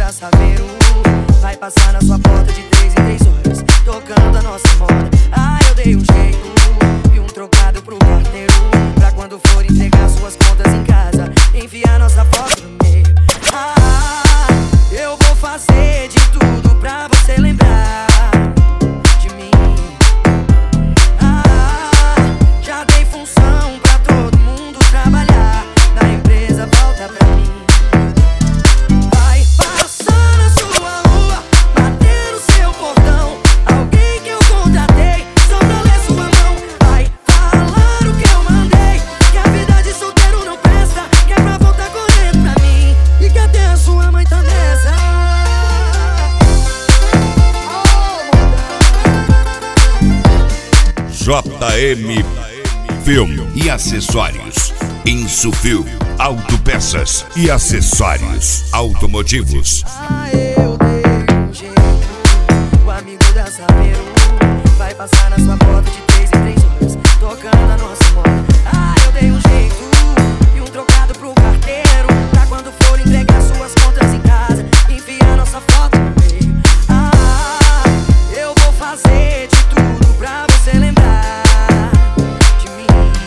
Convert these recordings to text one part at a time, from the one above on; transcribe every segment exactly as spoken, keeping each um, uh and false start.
da Saveiro vai passar na sua porta de três em três horas, tocando a nossa moda. Ah, eu dei um jeito e um trocado pro carteiro, pra quando for entregar suas contas em casa, enfiar nossa foto no meio. Ah, eu vou fazer de tudo pra você lembrar de mim. Ah, já dei função pra todo mundo trabalhar, da empresa volta pra mim. Vai passar na sua rua, bater no seu portão, alguém que eu contratei só pra ler sua mão. Vai falar o que eu mandei, que a vida de solteiro não presta, que é pra voltar correndo pra mim, e que até a sua mãe tá nessa. J M Film e acessórios. Insufil autopeças e acessórios automotivos. Ah, eu dei um jeito, o amigo da Saveiro vai passar na sua porta de três em três horas, tocando a nossa moda. Ah, eu dei um jeito e um trocado pro carteiro, pra quando for entregar suas contas em casa, enfiar nossa foto no meio. Ah, eu vou fazer de tudo pra você lembrar de mim.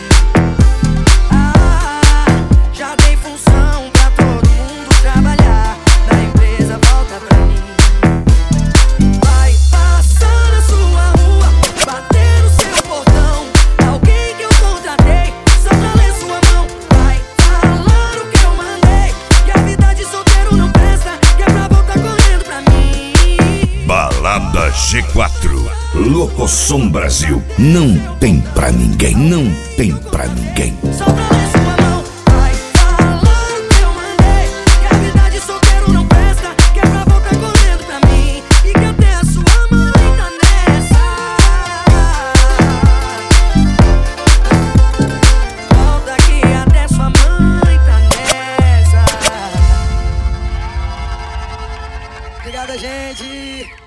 Ah, já dei função pra todo mundo trabalhar, da empresa volta pra mim. Vai passar na sua rua, bater no seu portão, alguém que eu contratei só pra ler sua mão. Vai falar o que eu mandei, que a vida de solteiro não presta, que é pra voltar correndo pra mim. Balada G quatro. Locosom Brasil. Não tem pra ninguém. Não tem pra ninguém. Só pra ler sua mão. Vai falar o que eu mandei, que a vida de solteiro não presta, que é pra voltar correndo pra mim, e que até a sua mãe tá nessa. Volta que até sua mãe tá nessa. Obrigada, gente.